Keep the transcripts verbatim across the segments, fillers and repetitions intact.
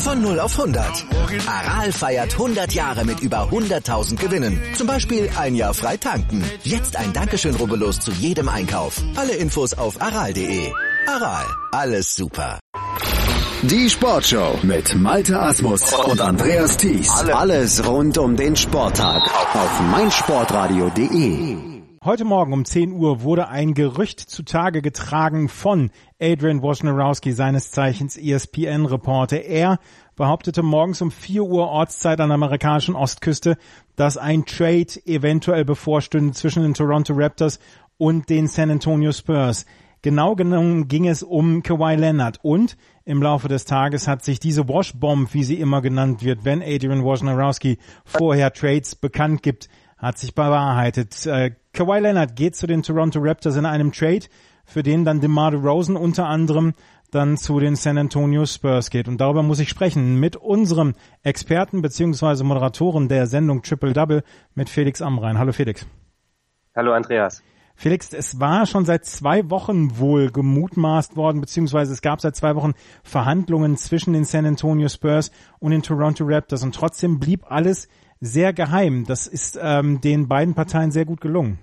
Von null auf hundert. Aral feiert hundert Jahre mit über hunderttausend Gewinnen. Zum Beispiel ein Jahr frei tanken. Jetzt ein Dankeschön, rubbellos zu jedem Einkauf. Alle Infos auf aral punkt de. Aral, alles super. Die Sportshow mit Malte Asmus und Andreas Thies. Alles rund um den Sporttag auf meinsportradio punkt de. Heute Morgen um zehn Uhr wurde ein Gerücht zutage getragen von Adrian Wojnarowski, seines Zeichens E S P N-Reporter. Er behauptete morgens um vier Uhr Ortszeit an der amerikanischen Ostküste, dass ein Trade eventuell bevorstünde zwischen den Toronto Raptors und den San Antonio Spurs. Genau genommen ging es um Kawhi Leonard und im Laufe des Tages hat sich diese Wash-Bomb, wie sie immer genannt wird, wenn Adrian Wojnarowski vorher Trades bekannt gibt, hat sich bewahrheitet. Äh, Kawhi Leonard geht zu den Toronto Raptors in einem Trade, für den dann DeMar DeRozan unter anderem dann zu den San Antonio Spurs geht. Und darüber muss ich sprechen mit unserem Experten bzw. Moderatoren der Sendung Triple Double, mit Felix Amrain. Hallo Felix. Hallo Andreas. Felix, es war schon seit zwei Wochen wohl gemutmaßt worden, beziehungsweise es gab seit zwei Wochen Verhandlungen zwischen den San Antonio Spurs und den Toronto Raptors und trotzdem blieb alles sehr geheim. Das ist ähm, den beiden Parteien sehr gut gelungen.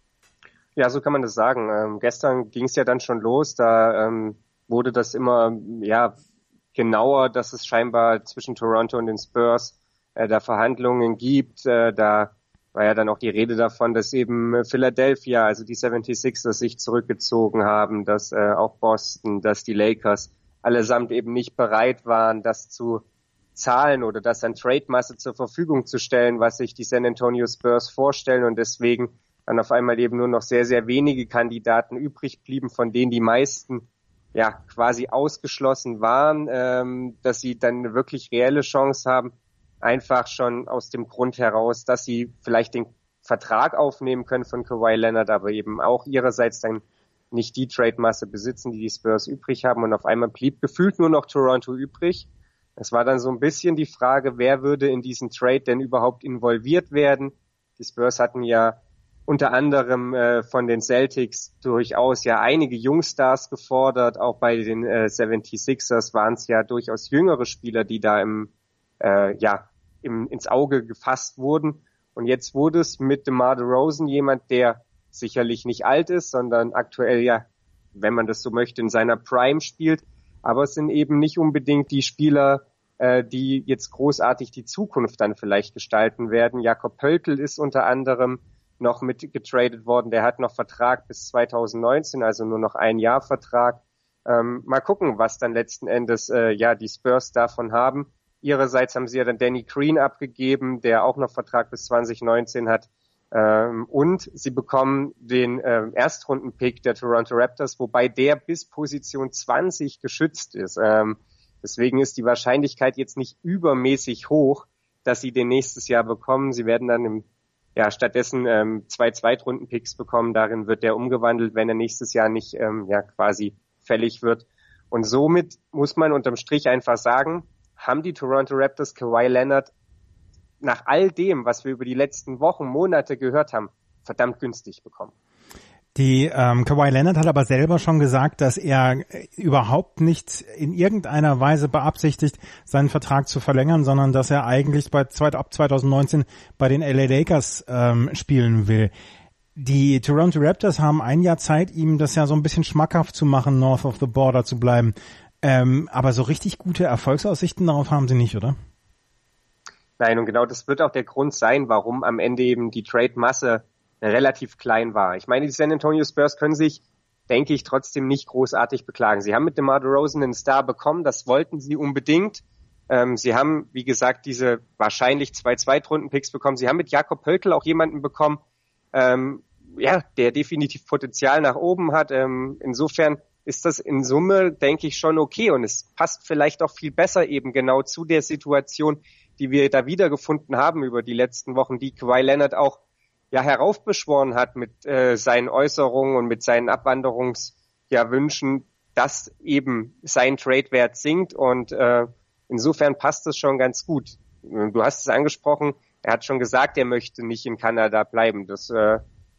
Ja, so kann man das sagen. Ähm, gestern ging es ja dann schon los, da ähm, wurde das immer ja genauer, dass es scheinbar zwischen Toronto und den Spurs äh, da Verhandlungen gibt. Äh, da war ja dann auch die Rede davon, dass eben Philadelphia, also die seventy-sixers, sich zurückgezogen haben, dass äh, auch Boston, dass die Lakers allesamt eben nicht bereit waren, das zu zahlen oder das an Trade-Masse zur Verfügung zu stellen, was sich die San Antonio Spurs vorstellen und deswegen dann auf einmal eben nur noch sehr, sehr wenige Kandidaten übrig blieben, von denen die meisten ja quasi ausgeschlossen waren, ähm, dass sie dann eine wirklich reelle Chance haben, einfach schon aus dem Grund heraus, dass sie vielleicht den Vertrag aufnehmen können von Kawhi Leonard, aber eben auch ihrerseits dann nicht die Trade-Masse besitzen, die die Spurs übrig haben. Und auf einmal blieb gefühlt nur noch Toronto übrig. Es war dann so ein bisschen die Frage, wer würde in diesen Trade denn überhaupt involviert werden? Die Spurs hatten ja unter anderem äh, von den Celtics durchaus ja einige Jungstars gefordert. Auch bei den äh, seventy-sixers waren es ja durchaus jüngere Spieler, die da im Äh, ja, im, ins Auge gefasst wurden. Und jetzt wurde es mit DeMar DeRozan jemand, der sicherlich nicht alt ist, sondern aktuell ja, wenn man das so möchte, in seiner Prime spielt. Aber es sind eben nicht unbedingt die Spieler, äh, die jetzt großartig die Zukunft dann vielleicht gestalten werden. Jakob Poeltl ist unter anderem noch mit getradet worden. Der hat noch Vertrag bis zwanzig neunzehn, also nur noch ein Jahr Vertrag. Ähm, mal gucken, was dann letzten Endes äh, ja die Spurs davon haben. Ihrerseits haben sie ja dann Danny Green abgegeben, der auch noch Vertrag bis zwanzig neunzehn hat. Ähm, und sie bekommen den ähm, Erstrunden-Pick der Toronto Raptors, wobei der bis Position zwanzig geschützt ist. Ähm, deswegen ist die Wahrscheinlichkeit jetzt nicht übermäßig hoch, dass sie den nächstes Jahr bekommen. Sie werden dann im, ja, stattdessen ähm, zwei Zweitrunden-Picks bekommen. Darin wird der umgewandelt, wenn er nächstes Jahr nicht ähm, ja quasi fällig wird. Und somit muss man unterm Strich einfach sagen, haben die Toronto Raptors Kawhi Leonard nach all dem, was wir über die letzten Wochen, Monate gehört haben, verdammt günstig bekommen. Die ähm, Kawhi Leonard hat aber selber schon gesagt, dass er überhaupt nicht in irgendeiner Weise beabsichtigt, seinen Vertrag zu verlängern, sondern dass er eigentlich bei ab zwanzig neunzehn bei den L A Lakers ähm, spielen will. Die Toronto Raptors haben ein Jahr Zeit, ihm das ja so ein bisschen schmackhaft zu machen, north of the border zu bleiben. Ähm, aber so richtig gute Erfolgsaussichten darauf haben sie nicht, oder? Nein, und genau das wird auch der Grund sein, warum am Ende eben die Trade-Masse relativ klein war. Ich meine, die San Antonio Spurs können sich, denke ich, trotzdem nicht großartig beklagen. Sie haben mit DeMar DeRozan einen Star bekommen, das wollten sie unbedingt. Ähm, sie haben, wie gesagt, diese wahrscheinlich zwei Zweitrunden-Picks bekommen. Sie haben mit Jakob Poeltl auch jemanden bekommen, ähm, ja, der definitiv Potenzial nach oben hat. Ähm, insofern ist das in Summe, denke ich, schon okay. Und es passt vielleicht auch viel besser eben genau zu der Situation, die wir da wiedergefunden haben über die letzten Wochen, die Kawhi Leonard auch ja heraufbeschworen hat mit äh, seinen Äußerungen und mit seinen Abwanderungswünschen, ja, Wünschen, dass eben sein Trade-Wert sinkt. Und äh, insofern passt das schon ganz gut. Du hast es angesprochen, er hat schon gesagt, er möchte nicht in Kanada bleiben. Das äh,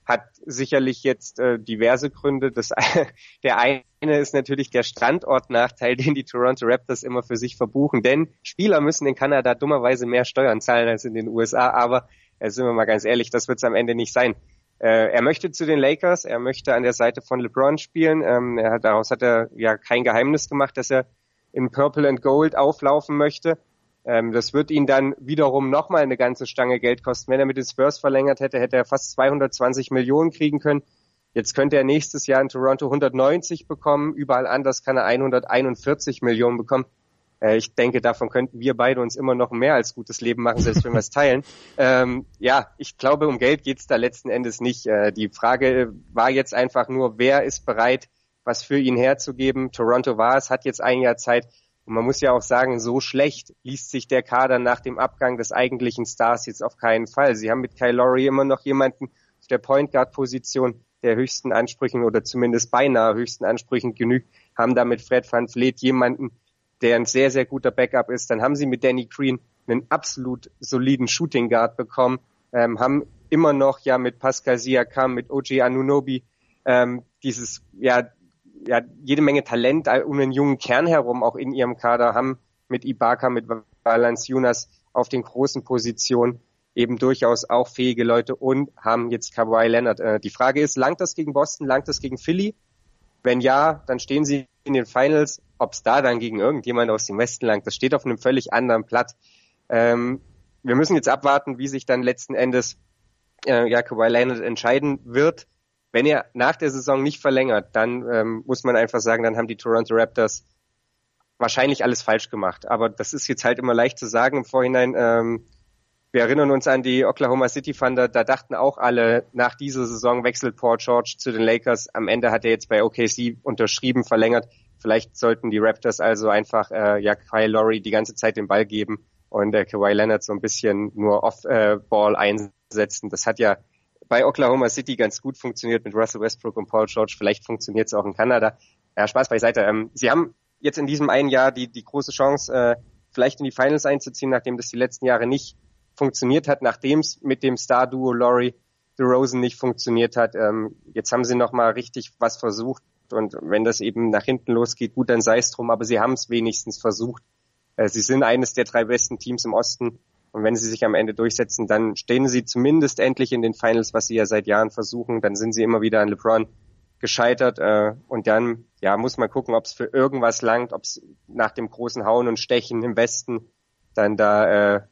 hat sicherlich jetzt äh, diverse Gründe. Das, der eine ist natürlich der Standortnachteil, den die Toronto Raptors immer für sich verbuchen, denn Spieler müssen in Kanada dummerweise mehr Steuern zahlen als in den U S A, aber äh, sind wir mal ganz ehrlich, das wird es am Ende nicht sein. Äh, er möchte zu den Lakers, er möchte an der Seite von LeBron spielen, ähm, er hat, daraus hat er ja kein Geheimnis gemacht, dass er in Purple and Gold auflaufen möchte. Ähm, das wird ihn dann wiederum nochmal eine ganze Stange Geld kosten. Wenn er mit den Spurs verlängert hätte, hätte er fast zweihundertzwanzig Millionen kriegen können. Jetzt könnte er nächstes Jahr in Toronto hundertneunzig bekommen. Überall anders kann er hunderteinundvierzig Millionen bekommen. Äh, ich denke, davon könnten wir beide uns immer noch mehr als gutes Leben machen, selbst wenn wir es teilen. Ähm, ja, ich glaube, um Geld geht's da letzten Endes nicht. Äh, die Frage war jetzt einfach nur, wer ist bereit, was für ihn herzugeben. Toronto war es, hat jetzt ein Jahr Zeit. Und man muss ja auch sagen, so schlecht liest sich der Kader nach dem Abgang des eigentlichen Stars jetzt auf keinen Fall. Sie haben mit Kyle Lowry immer noch jemanden auf der Point Guard Position, der höchsten Ansprüchen oder zumindest beinahe höchsten Ansprüchen genügt, haben da mit Fred VanVleet jemanden, der ein sehr, sehr guter Backup ist. Dann haben sie mit Danny Green einen absolut soliden Shooting Guard bekommen, ähm, haben immer noch ja mit Pascal Siakam, mit O G Anunoby ähm, dieses, ja, ja, jede Menge Talent um einen jungen Kern herum auch in ihrem Kader, haben mit Ibaka, mit Valanciunas auf den großen Positionen eben durchaus auch fähige Leute und haben jetzt Kawhi Leonard. Äh, die Frage ist, langt das gegen Boston, langt das gegen Philly? Wenn ja, dann stehen sie in den Finals. Ob es da dann gegen irgendjemand aus dem Westen langt, das steht auf einem völlig anderen Blatt. Ähm, wir müssen jetzt abwarten, wie sich dann letzten Endes äh, ja, Kawhi Leonard entscheiden wird. Wenn er nach der Saison nicht verlängert, dann ähm, muss man einfach sagen, dann haben die Toronto Raptors wahrscheinlich alles falsch gemacht. Aber das ist jetzt halt immer leicht zu sagen im Vorhinein. Ähm, wir erinnern uns an die Oklahoma City Thunder, da dachten auch alle, nach dieser Saison wechselt Paul George zu den Lakers. Am Ende hat er jetzt bei O K C unterschrieben, verlängert. Vielleicht sollten die Raptors also einfach äh, ja Kyle Lowry die ganze Zeit den Ball geben und äh, Kawhi Leonard so ein bisschen nur Off-Ball äh, einsetzen. Das hat ja bei Oklahoma City ganz gut funktioniert mit Russell Westbrook und Paul George. Vielleicht funktioniert es auch in Kanada. Ja, Spaß beiseite. Ähm, sie haben jetzt in diesem einen Jahr die die große Chance, äh, vielleicht in die Finals einzuziehen, nachdem das die letzten Jahre nicht funktioniert hat, nachdem es mit dem Star-Duo Lowry DeRozan nicht funktioniert hat. Ähm, jetzt haben sie nochmal richtig was versucht. Und wenn das eben nach hinten losgeht, gut, dann sei es drum. Aber sie haben es wenigstens versucht. Äh, sie sind eines der drei besten Teams im Osten. Und wenn sie sich am Ende durchsetzen, dann stehen sie zumindest endlich in den Finals, was sie ja seit Jahren versuchen. Dann sind sie immer wieder an LeBron gescheitert. Äh, und dann ja muss man gucken, ob es für irgendwas langt, ob es nach dem großen Hauen und Stechen im Westen dann da äh,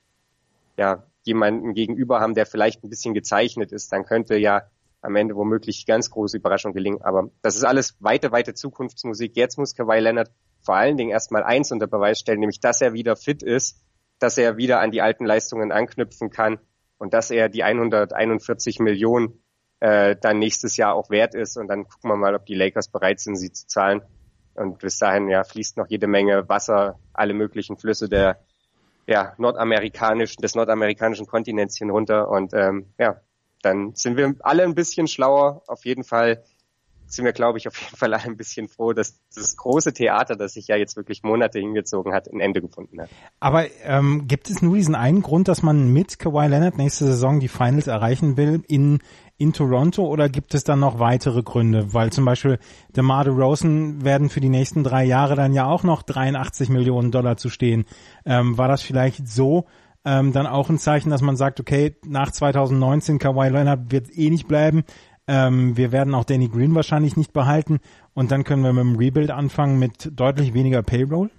ja jemanden gegenüber haben, der vielleicht ein bisschen gezeichnet ist. Dann könnte ja am Ende womöglich ganz große Überraschung gelingen. Aber das ist alles weite, weite Zukunftsmusik. Jetzt muss Kawhi Leonard vor allen Dingen erstmal eins unter Beweis stellen, nämlich dass er wieder fit ist, dass er wieder an die alten Leistungen anknüpfen kann und dass er die hunderteinundvierzig Millionen äh, dann nächstes Jahr auch wert ist. Und dann gucken wir mal, ob die Lakers bereit sind, sie zu zahlen. Und bis dahin ja fließt noch jede Menge Wasser, alle möglichen Flüsse der ja nordamerikanischen, des nordamerikanischen Kontinents hinunter. Und ähm, ja, dann sind wir alle ein bisschen schlauer. Auf jeden Fall sind wir, glaube ich, auf jeden Fall alle ein bisschen froh, dass das große Theater, das sich ja jetzt wirklich Monate hingezogen hat, ein Ende gefunden hat. Aber ähm, gibt es nur diesen einen Grund, dass man mit Kawhi Leonard nächste Saison die Finals erreichen will in in Toronto, oder gibt es dann noch weitere Gründe? Weil zum Beispiel DeMar DeRozan werden für die nächsten drei Jahre dann ja auch noch dreiundachtzig Millionen Dollar zu stehen. Ähm, war das vielleicht so ähm, dann auch ein Zeichen, dass man sagt, okay, nach zwanzig neunzehn Kawhi Leonard wird eh nicht bleiben, ähm, wir werden auch Danny Green wahrscheinlich nicht behalten und dann können wir mit dem Rebuild anfangen mit deutlich weniger Payroll?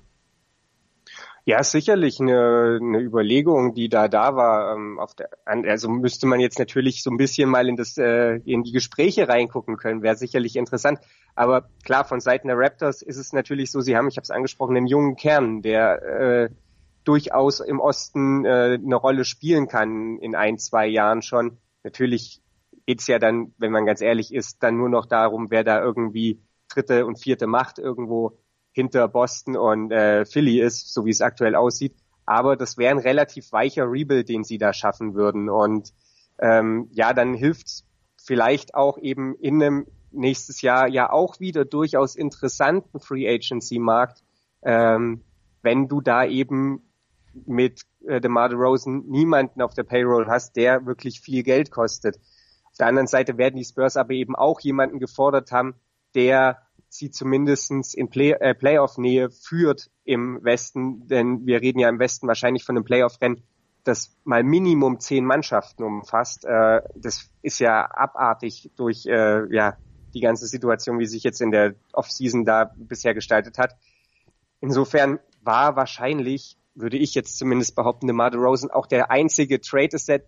Ja, sicherlich eine, eine Überlegung, die da da war. Ähm, auf der, also müsste man jetzt natürlich so ein bisschen mal in das äh, in die Gespräche reingucken können, wäre sicherlich interessant. Aber klar, von Seiten der Raptors ist es natürlich so, sie haben, ich habe es angesprochen, einen jungen Kern, der äh, durchaus im Osten äh, eine Rolle spielen kann in ein, zwei Jahren schon. Natürlich geht's ja dann, wenn man ganz ehrlich ist, dann nur noch darum, wer da irgendwie dritte und vierte Macht irgendwo hinter Boston und äh, Philly ist, so wie es aktuell aussieht. Aber das wäre ein relativ weicher Rebuild, den sie da schaffen würden. Und ähm, ja, dann hilft's vielleicht auch eben in einem nächstes Jahr ja auch wieder durchaus interessanten Free Agency Markt, ähm, wenn du da eben mit äh, DeMar DeRozan niemanden auf der Payroll hast, der wirklich viel Geld kostet. Auf der anderen Seite werden die Spurs aber eben auch jemanden gefordert haben, der sie zumindestens in Play, äh, Playoff-Nähe führt im Westen, denn wir reden ja im Westen wahrscheinlich von einem Playoff-Rennen, das mal Minimum zehn Mannschaften umfasst. Äh, das ist ja abartig durch äh, ja die ganze Situation, wie sich jetzt in der Offseason da bisher gestaltet hat. Insofern war wahrscheinlich, würde ich jetzt zumindest behaupten, DeMar DeRozan auch der einzige Trade-Asset,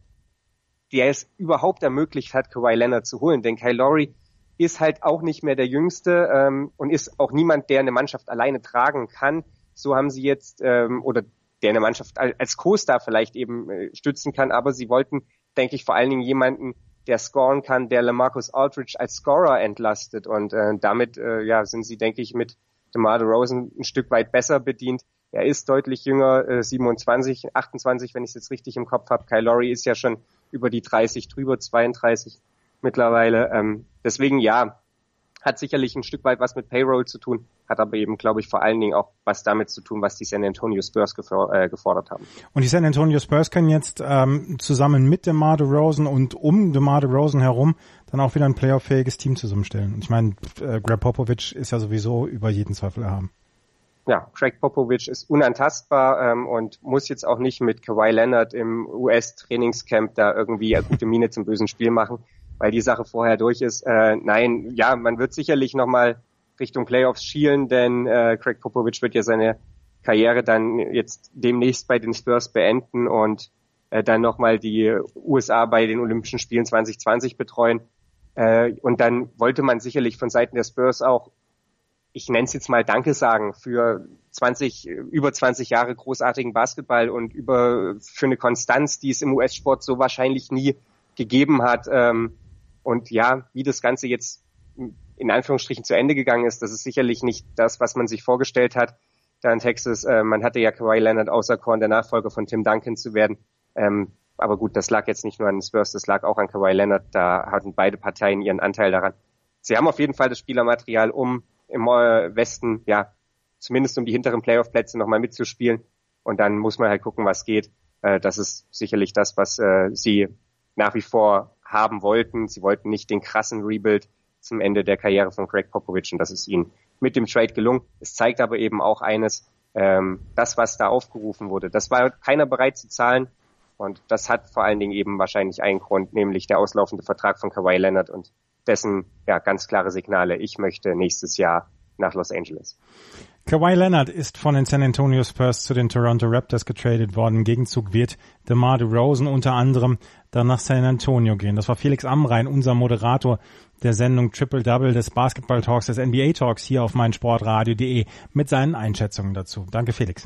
der es überhaupt ermöglicht hat, Kawhi Leonard zu holen. Denn Kyle Lowry ist halt auch nicht mehr der Jüngste ähm, und ist auch niemand, der eine Mannschaft alleine tragen kann. So haben sie jetzt, ähm, oder der eine Mannschaft als Co-Star vielleicht eben äh, stützen kann, aber sie wollten, denke ich, vor allen Dingen jemanden, der scoren kann, der LaMarcus Aldridge als Scorer entlastet und äh, damit äh, ja sind sie, denke ich, mit DeMar DeRozan ein Stück weit besser bedient. Er ist deutlich jünger, äh, siebenundzwanzig, achtundzwanzig, wenn ich es jetzt richtig im Kopf habe. Kyle Lowry ist ja schon über die dreißig drüber, zweiunddreißig mittlerweile. Ähm, deswegen ja, hat sicherlich ein Stück weit was mit Payroll zu tun, hat aber eben, glaube ich, vor allen Dingen auch was damit zu tun, was die San Antonio Spurs gefor- äh, gefordert haben. Und die San Antonio Spurs können jetzt ähm, zusammen mit DeMar DeRozan und um DeMar DeRozan herum dann auch wieder ein playoff-fähiges Team zusammenstellen. Und ich meine, äh, Greg Popovich ist ja sowieso über jeden Zweifel erhaben. Ja, Greg Popovich ist unantastbar ähm, und muss jetzt auch nicht mit Kawhi Leonard im U S-Trainingscamp da irgendwie eine gute Miene zum bösen Spiel machen, weil die Sache vorher durch ist. Äh, nein, ja, man wird sicherlich nochmal Richtung Playoffs schielen, denn äh, Greg Popovich wird ja seine Karriere dann jetzt demnächst bei den Spurs beenden und äh, dann nochmal die U S A bei den Olympischen Spielen zwanzig zwanzig betreuen. Äh, und dann wollte man sicherlich von Seiten der Spurs auch, ich nenne es jetzt mal Danke sagen für zwanzig, über zwanzig Jahre großartigen Basketball und über für eine Konstanz, die es im U S-Sport so wahrscheinlich nie gegeben hat. Ähm, und ja, wie das Ganze jetzt in Anführungsstrichen zu Ende gegangen ist, das ist sicherlich nicht das, was man sich vorgestellt hat da in Texas. Äh, man hatte ja Kawhi Leonard auserkoren, der Nachfolger von Tim Duncan zu werden. Ähm, aber gut, das lag jetzt nicht nur an den Spurs, das lag auch an Kawhi Leonard. Da hatten beide Parteien ihren Anteil daran. Sie haben auf jeden Fall das Spielermaterial, um im äh, Westen, ja, zumindest um die hinteren Playoff-Plätze nochmal mitzuspielen. Und dann muss man halt gucken, was geht. Äh, das ist sicherlich das, was äh, sie nach wie vor haben wollten. Sie wollten nicht den krassen Rebuild zum Ende der Karriere von Greg Popovich und das ist ihnen mit dem Trade gelungen. Es zeigt aber eben auch eines, ähm, das, was da aufgerufen wurde, das war keiner bereit zu zahlen und das hat vor allen Dingen eben wahrscheinlich einen Grund, nämlich der auslaufende Vertrag von Kawhi Leonard und dessen ja ganz klare Signale, ich möchte nächstes Jahr nach Los Angeles. Kawhi Leonard ist von den San Antonio Spurs zu den Toronto Raptors getradet worden. Im Gegenzug wird DeMar DeRozan unter anderem dann nach San Antonio gehen. Das war Felix Amrain, unser Moderator der Sendung Triple Double des Basketball Talks, des N B A Talks hier auf meinsportradio punkt de mit seinen Einschätzungen dazu. Danke, Felix.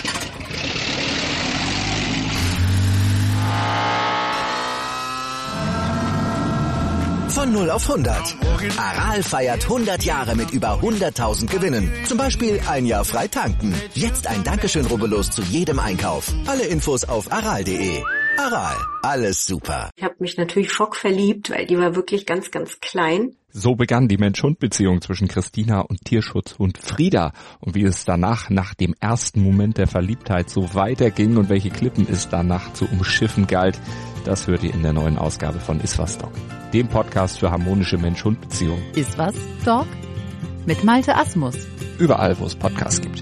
Von null auf hundert. Aral feiert hundert Jahre mit über hunderttausend Gewinnen. Zum Beispiel ein Jahr frei tanken. Jetzt ein Dankeschön, rubbellos zu jedem Einkauf. Alle Infos auf aral punkt de. Aral, alles super. Ich habe mich natürlich schockverliebt, weil die war wirklich ganz, ganz klein. So begann die Mensch-Hund-Beziehung zwischen Christina und Tierschutzhund Frieda. Und wie es danach, nach dem ersten Moment der Verliebtheit, so weiterging und welche Klippen es danach zu umschiffen galt, das hört ihr in der neuen Ausgabe von Iswas Dog, dem Podcast für harmonische Mensch-Hund-Beziehungen. Iswas Dog mit Malte Asmus. Überall, wo es Podcasts gibt.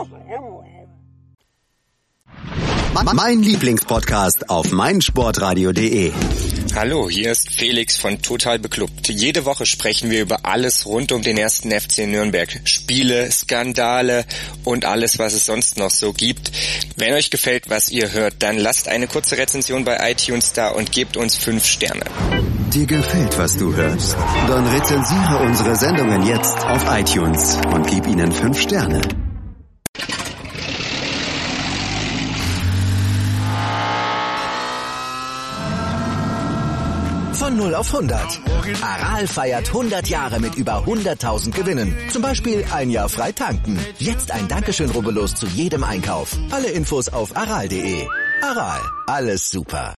Mein Lieblingspodcast auf meinsportradio punkt de. Hallo, hier ist Felix von Total Beklubbt. Jede Woche sprechen wir über alles rund um den ersten F C Nürnberg. Spiele, Skandale und alles, was es sonst noch so gibt. Wenn euch gefällt, was ihr hört, dann lasst eine kurze Rezension bei iTunes da und gebt uns fünf Sterne. Dir gefällt, was du hörst? Dann rezensiere unsere Sendungen jetzt auf iTunes und gib ihnen fünf Sterne. Von null auf hundert. Aral feiert hundert Jahre mit über hunderttausend Gewinnen. Zum Beispiel ein Jahr frei tanken. Jetzt ein Dankeschön, rubbellos zu jedem Einkauf. Alle Infos auf aral punkt de. Aral, alles super.